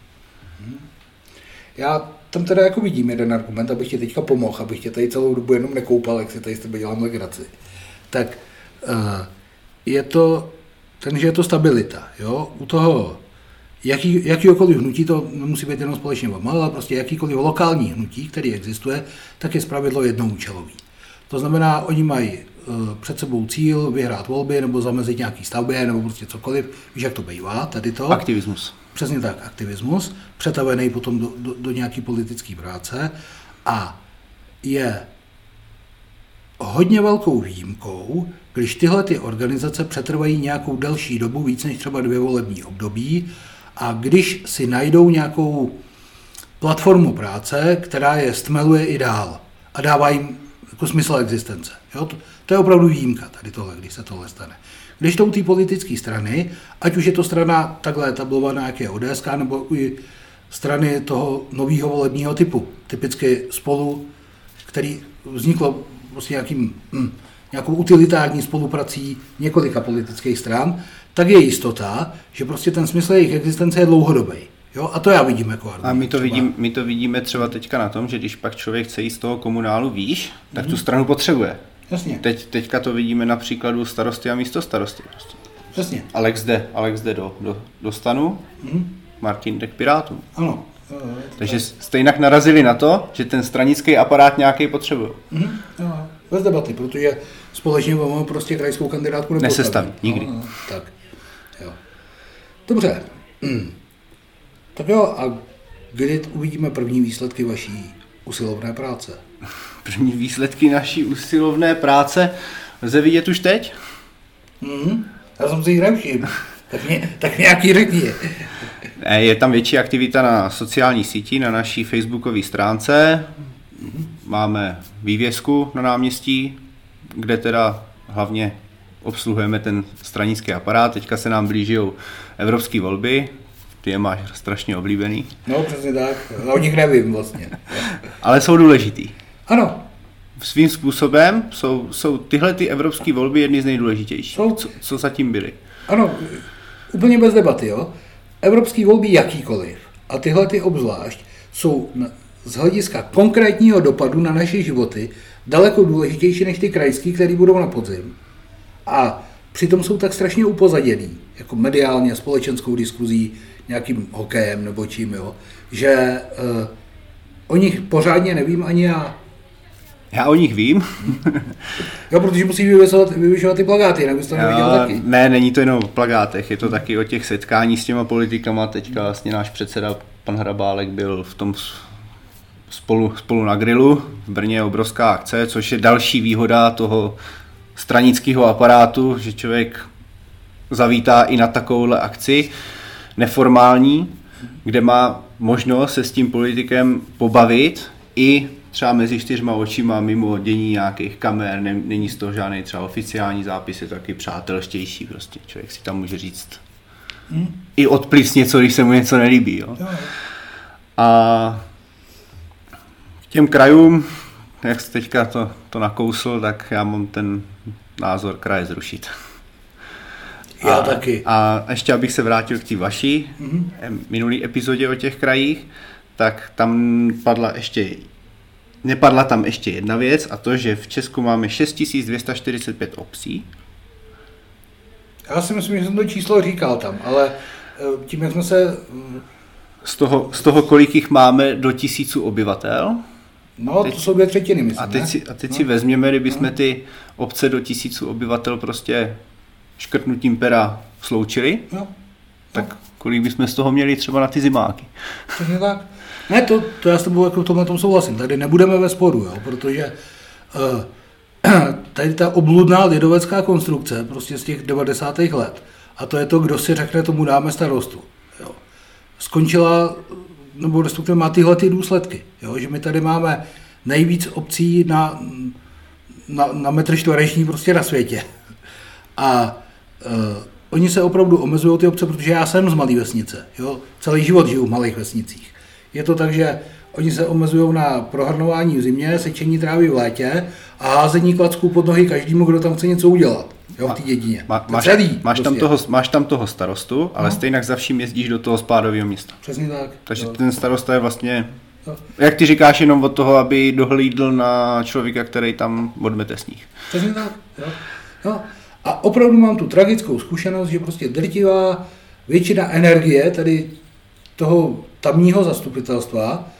Já tam teda jako vidím jeden argument, abych ti teďka pomohl, abych tě tady celou dobu jenom nekoupal, jak si tady s tebe dělám legraci. Tak uh, je to, ten, že je to stabilita, jo, u toho jaký, jakýkoliv hnutí, to nemusí být jenom společně ale prostě jakýkoliv lokální hnutí, který existuje, tak je zpravidlo jednoúčelový. To znamená, oni mají uh, před sebou cíl vyhrát volby nebo zamezit nějaký stavbě nebo prostě cokoliv, víš, jak to bývá, tady to. Aktivismus. Přesně tak, aktivismus, přetavený potom do, do, do nějaké politické práce a je hodně velkou výjimkou, když tyhle ty organizace přetrvají nějakou delší dobu, víc než třeba dvě volební období, a když si najdou nějakou platformu práce, která je stmeluje i dál a dává jim jako smysl existence. Jo? To, to je opravdu výjimka tady tohle, když se tohle stane. Když to u té politické strany, ať už je to strana takhle etablovaná, jak je O D S K, nebo i strany toho nového volebního typu, typicky Spolu, který vzniklo prostě nějakým, hm, nějakou utilitární spoluprací několika politických stran, tak je jistota, že prostě ten smysl jejich existence je dlouhodobý. Jo? A to já vidím jako argument. A my to, vidím, my to vidíme třeba teďka na tom, že když pak člověk chce jít z toho komunálu výš, tak mm. tu stranu potřebuje. Jasně. Teď, teďka to vidíme na příkladu starosty a místo starosty. Prostě. Jasně. Alex jde, Alex jde do, do, do stanu, mm. Martin jde k Pirátům. Ano. Takže stejnak narazili na to, že ten stranický aparát nějaký potřebuje. Mm. No, bez debaty, protože společně máme prostě krajskou kandidátku nesestaví. Nikdy. No, no, tak. Jo. Dobře. Mm. Tak jo, a kdy uvidíme první výsledky vaší usilovné práce? První výsledky naší usilovné práce lze vidět už teď? Mm, já jsem si jich nevšiml. Tak, ně, tak nějaký řekni. Je tam větší aktivita na sociální síti, na naší facebookové stránce. Máme vývězku na náměstí, kde teda hlavně obsluhujeme ten stranický aparát. Teďka se nám blíží evropské volby. Ty je máš strašně oblíbený. No, přesně tak. O nich nevím vlastně. Ale jsou důležitý. Ano. Svým způsobem jsou, jsou tyhle ty evropské volby jedny z nejdůležitějších, jsou... co, co zatím byly. Ano, úplně bez debaty, jo. Evropské volby jakýkoliv, a tyhle ty obzvlášť, jsou z hlediska konkrétního dopadu na naše životy daleko důležitější než ty krajské, které budou na podzim. A přitom jsou tak strašně upozaděný, jako mediálně, společenskou diskuzí, nějakým hokejem nebo čím, jo, že uh, o nich pořádně nevím ani já. Já o nich vím. Jo, protože musí vyvěšovat, vyvěšovat ty plakáty, jinak bys to neviděl taky. Ne, není to jenom o plakátech, je to taky o těch setkání s těma politikama. Teďka vlastně náš předseda, pan Hrabálek, byl v tom spolu, spolu na grilu. V Brně je obrovská akce, což je další výhoda toho stranického aparátu, že člověk zavítá i na takovouhle akci neformální, kde má možnost se s tím politikem pobavit i třeba mezi čtyřma očima, mimo dění nějakých kamer, ne, není z toho žádný třeba oficiální zápis, je to taky přátelštější, prostě člověk si tam může říct hmm. i odplíst něco, když se mu něco nelíbí. Jo? Jo. A těm krajům, jak jsi teďka to, to nakousl, tak já mám ten názor kraje zrušit. Já a, taky. A ještě abych se vrátil k té vaší mm-hmm. minulý epizodě o těch krajích, tak tam padla ještě, nepadla tam ještě jedna věc, a to, že v Česku máme šest tisíc dvě stě čtyřicet pět obcí. Já si myslím, že jsem to číslo říkal tam, ale tím, jak jsme se... Z toho, z toho kolik jich máme do tisíců obyvatel. No, teď, to jsou dvě třetiny, myslím. A teď si, a teď no. si vezměme, kdyby jsme ty obce do tisíců obyvatel prostě škrtnutím pera sloučili, no. tak kolik bychom z toho měli třeba na ty zimáky. Přesně tak. Ne, to, to já s tebou jako v tomhle tom souhlasím. Tady nebudeme ve sporu, jo, protože uh, tady ta obludná lidovecká konstrukce prostě z těch devadesátých let a to je to, kdo si řekne, tomu dáme starostu. Jo. Skončila, nebo respektive má tyhle ty důsledky, jo, že my tady máme nejvíc obcí na, na, na metr čtvereční prostě na světě. A uh, oni se opravdu omezují ty obce, protože já jsem z malé vesnice, jo, celý život žiju v malých vesnicích. Je to tak, že oni se omezují na prohrnování v zimě, sečení trávy v létě a házení klacků pod nohy každému, kdo tam chce něco udělat, jo, v té dědině. Má, máš, celý, máš, tam prostě. toho, máš tam toho starostu, ale no. stejně za vším jezdíš do toho spádového města. Přesně tak. Takže jo. ten starosta je vlastně, jo. jak ty říkáš, jenom od toho, aby dohlídl na člověka, který tam odmete sníh. Přesně tak. Jo. Jo. A opravdu mám tu tragickou zkušenost, že prostě drtivá většina energie tady toho tamního zastupitelstva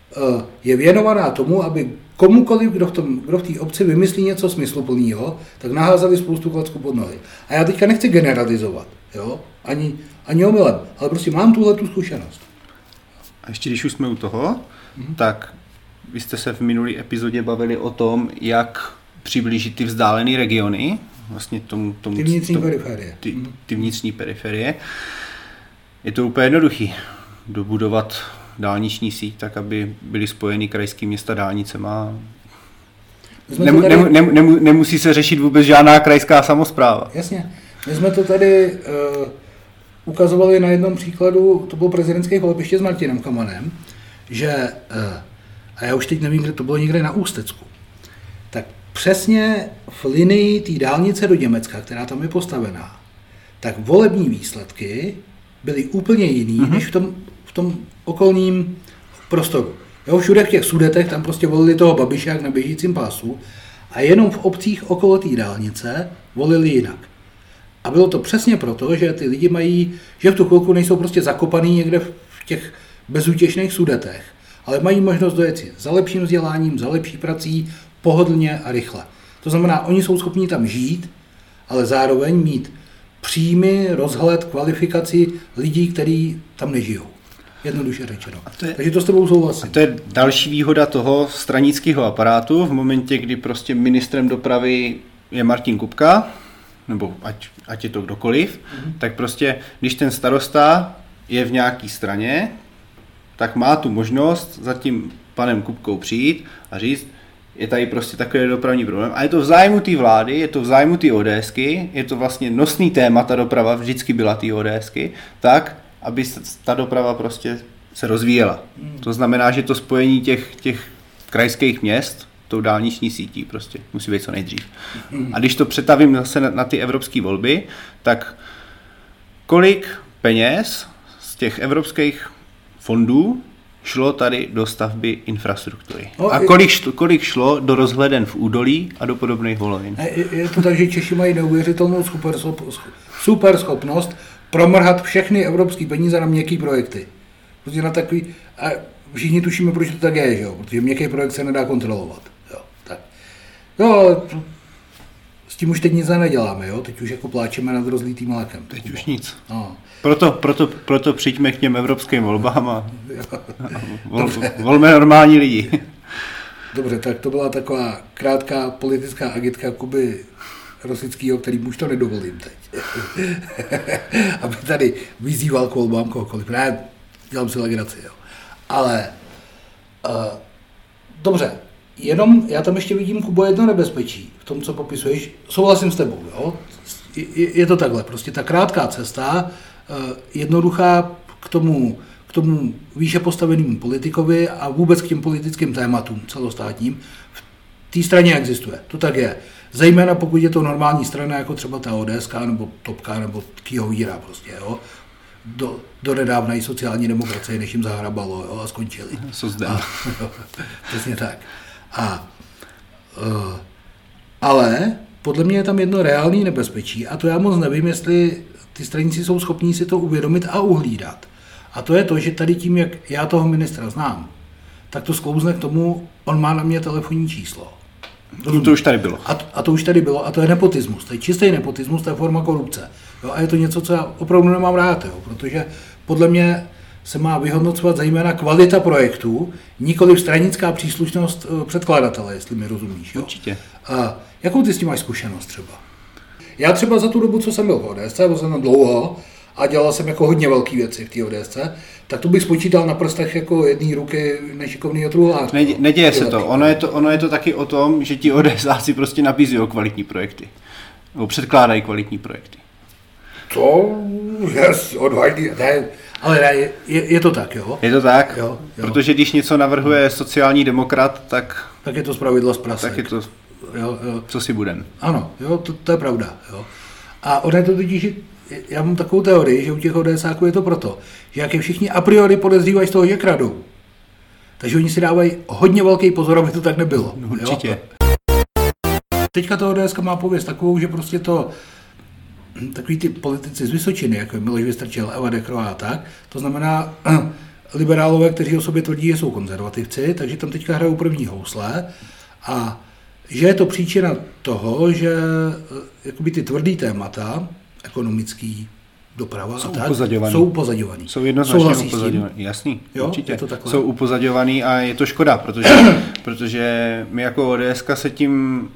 je věnovaná tomu, aby komukoliv, kdo v tom, kdo v té obci vymyslí něco smysluplného, tak naházeli spoustu klacků pod nohy. A já teďka nechci generalizovat, jo? Ani, ani omylem, ale prostě mám tuhle tu zkušenost. A ještě když už jsme u toho, mm-hmm. tak vy jste se v minulé epizodě bavili o tom, jak přiblížit ty vzdálené regiony, vlastně tomu, tomu, ty vnitřní tomu, periferie. Ty, ty vnitřní periferie. Je to úplně jednoduchý. Dobudovat dálniční síť tak, aby byly spojeny krajské města dálnicema. Nemu, tady... nemu, nemu, nemusí se řešit vůbec žádná krajská samospráva. Jasně. My jsme to tady uh, ukazovali na jednom příkladu, to byl prezidentský voleb ještě s Martinem Kamanem, že, uh, a já už teď nevím, kde to bylo, někde na Ústecku, tak přesně v linii té dálnice do Německa, která tam je postavená, tak volební výsledky byly úplně jiný, mm-hmm. než v tom, v tom okolním prostoru. Jo, všude v těch Sudetech tam prostě volili toho Babiše jak na běžícím pásu a jenom v obcích okolo té dálnice volili jinak. A bylo to přesně proto, že ty lidi mají, že v tu chvilku nejsou prostě zakopaný někde v těch bezútěšných Sudetech, ale mají možnost dojet si za lepším vzděláním, za lepší prací, pohodlně a rychle. To znamená, oni jsou schopni tam žít, ale zároveň mít příjmy, rozhled, kvalifikaci lidí, kteří tam nežijou. Jednoduše řečeno. To je, Takže to s tebou souhlasím. A to je další výhoda toho stranického aparátu v momentě, kdy prostě ministrem dopravy je Martin Kupka, nebo ať, ať je to kdokoliv, mm-hmm. tak prostě, když ten starosta je v nějaký straně, tak má tu možnost za tím panem Kupkou přijít a říct, je tady prostě takový dopravní problém. A je to v zájmu té vlády, je to v zájmu té ODSky, je to vlastně nosný téma, ta doprava vždycky byla té ODSky, tak, aby ta doprava prostě se rozvíjela. Mm. To znamená, že to spojení těch, těch krajských měst, tou dálniční sítí prostě musí být co nejdřív. Mm. A když to přetavím zase na, na ty evropské volby, tak kolik peněz z těch evropských fondů šlo tady do stavby infrastruktury. No, a kolik, šlo, kolik šlo do rozhleden v údolí a do podobných volovin? Je, je to tak, že Češi mají neuvěřitelnou super, super schopnost promrhat všechny evropské peníze na měkký projekty. Prostě na takový, a všichni tušíme, proč to tak je, že jo? Protože měkký projekt se nedá kontrolovat. Jo, tak. No, ale s tím už teď nic neděláme, jo? Teď už jako pláčeme nad rozlitým mlékem. Teď už nic. No. Proto, proto, proto přijďme k těm evropským volbám a, a vol, volme normální lidi. Dobře, tak to byla taková krátká politická agitka Kuby Rosickýho, který už to nedovolím teď. Aby tady vyzýval k volbám kohokoliv. Ne, dělám si legraci, jo. Ale uh, dobře, jenom já tam ještě vidím, Kubo, jedno nebezpečí v tom, co popisuješ. Souhlasím s tebou, jo. Je, je to takhle, prostě ta krátká cesta, uh, jednoduchá k tomu, k tomu výše postavenému politikovi a vůbec k těm politickým tématům celostátním v té straně existuje. To tak je. Zejména pokud je to normální strana, jako třeba ta ODSK, nebo Topka, nebo Kyjovíra prostě, jo. Do, do nedávna i sociální demokracie, než jim zahrabalo, jo, a skončili. A, jo, přesně tak. A, uh, ale podle mě je tam jedno reálné nebezpečí a to já moc nevím, jestli ty straníci jsou schopní si to uvědomit a uhlídat. A to je to, že tady tím, jak já toho ministra znám, tak to sklouzne k tomu, on má na mě telefonní číslo. No to už tady bylo. A to, a to už tady bylo a to je nepotismus, to je čistý nepotismus, to je forma korupce. Jo, a je to něco, co já opravdu nemám rád, jo, protože podle mě se má vyhodnocovat zejména kvalita projektů, nikoliv stranická příslušnost předkladatele, jestli mi rozumíš. Jo. Určitě. A jakou ty s tím máš zkušenost třeba? Já třeba za tu dobu, co jsem byl v O D S C, byl jsem tam dlouho a dělal jsem jako hodně velké věci v té O D S C, tak to bych spočítal na prstech jako jedné ruky nešikovného truhláře. Nedě, neděje se to. Ono je to. Ono je to taky o tom, že ti ODSáci prostě nabízují kvalitní projekty. Nebo předkládají kvalitní projekty. To je odvádí, ne, ale ne, je, je to tak, jo? Je to tak? Jo, jo. Protože když něco navrhuje sociální demokrat, tak... Tak je to zpravidla z prasek. Tak je to... Jo, jo. Co si budem? Ano, jo, to, to je pravda, jo. A ono je to totiž, já mám takovou teorii, že u těch ODSáků je to proto, že jak je všichni a priori podezřívají z toho, že kradou, takže oni si dávají hodně velký pozor, aby to tak nebylo. No, určitě. Jo? Teďka to O D S má pověst takovou, že prostě to takový ty politici z Vysočiny, jako je Miloš Vystrčil, Eva Decroix a tak, to znamená liberálové, kteří o sobě tvrdí, že jsou konzervativci, takže tam teďka hrajou první housle a že je to příčina toho, že jakoby ty tvrdý témata, ekonomický, doprava jsou a tak, upozadňovaný. jsou upozadňovaný. Jsou jednoznačně upozadňovaný, jasný, jo, určitě. je to takhle. Jsou upozadňovaný a je to škoda, protože, protože my jako O D S ka se tím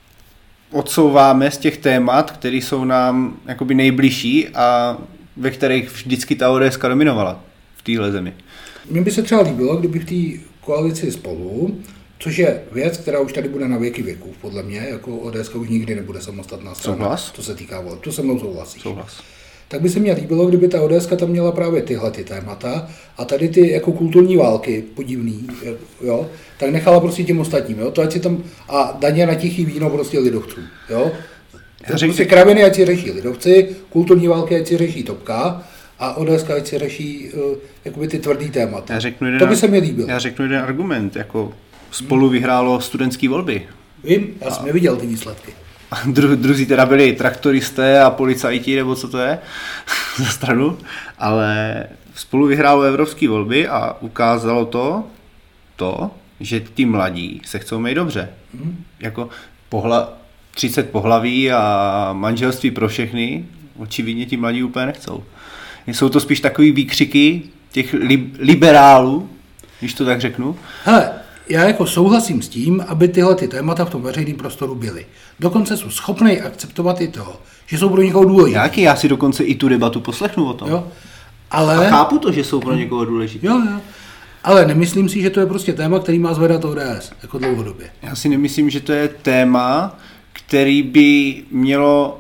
odsouváme z těch témat, které jsou nám jakoby nejbližší a ve kterých vždycky ta O D S ka dominovala v téhle zemi. Mně by se třeba líbilo, kdyby v té koalici Spolu, což je věc, která už tady bude na věky věků, podle mě, jako O D S ka už nikdy nebude samostatná strana. Souhlas? To se týká voleb, to se mnou souhlasí. Souhlas. Tak by se mně líbilo, kdyby ta O D S ka tam měla právě tyhle ty témata a tady ty jako kulturní války podivný, jo, tak nechala prostě těm ostatním, jo, to ať si tam, a daně na tichý víno prostě lidovců, jo. Řek... Prostě kraviny ať si řeší lidovci, kulturní války ať si řeší Topka a O D S ka ať si řeší uh, jakoby ty tvrdý témata. Já řeknu jeden, to by se mi líbilo. Já řeknu jeden argument, jako Spolu vyhrálo studentské volby. Vím, já jsem neviděl ty výsledky. Dru, druzí teda byli traktoristé a policajti, nebo co to je, za stranu, ale Spolu vyhrálo evropské volby a ukázalo to, to, že ti mladí se chcou mít dobře. Hmm. Jako pohla, třicet pohlaví a manželství pro všechny, očividně ti mladí úplně nechcou. Jsou to spíš takový výkřiky těch li, liberálů, když to tak řeknu. Hele, já jako souhlasím s tím, aby tyhle ty témata v tom veřejném prostoru byly. Dokonce jsou schopný akceptovat i to, že jsou pro někoho důležitý. Jaký? Já si dokonce i tu debatu poslechnu o tom. Jo, ale... A chápu to, že jsou pro někoho důležitý. Jo, jo. Ale nemyslím si, že to je prostě téma, který má zvedat O D S jako dlouhodobě. Já si nemyslím, že to je téma, který by mělo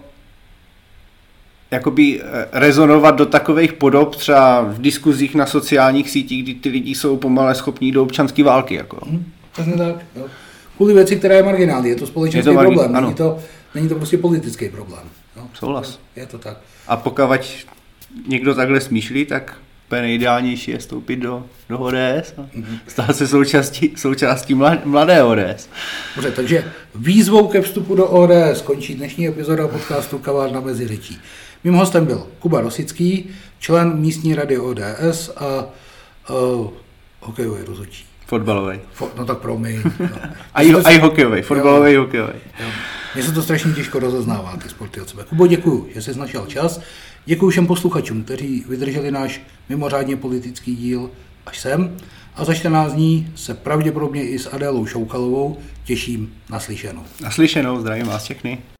jakoby rezonovat do takových podob třeba v diskuzích na sociálních sítích, kdy ty lidi jsou pomalé schopní do občanské války. Jako. Hmm, přesně tak. Jo. Kvůli věci, která je marginální, je to společenský je to margin, problém, není to, není to prostě politický problém. Jo. Souhlas. Je to tak. A pokud někdo takhle smýšlí, tak nejideálnější je vstoupit do, do O D S a mm-hmm. stát se součástí, součástí mladé O D S. Dobře, takže výzvou ke vstupu do O D S končí dnešní epizoda podcastu Kavárna mezi řečí. Mým hostem byl Kuba Rosický, člen místní rady O D S a uh, hokejový rozhodčí. Fotbalový. Fo- no tak promiň. No. a, i, a i hokejový, fotbalový, hokejový. Mně se to strašně těžko rozeznává, ty sporty od sebe. Kubo, děkuju, že jsi našel čas. Děkuju všem posluchačům, kteří vydrželi náš mimořádně politický díl až sem. A za čtrnáct dní se pravděpodobně i s Adélou Šoukalovou těším na slyšenou. Na slyšenou, zdravím vás všechny.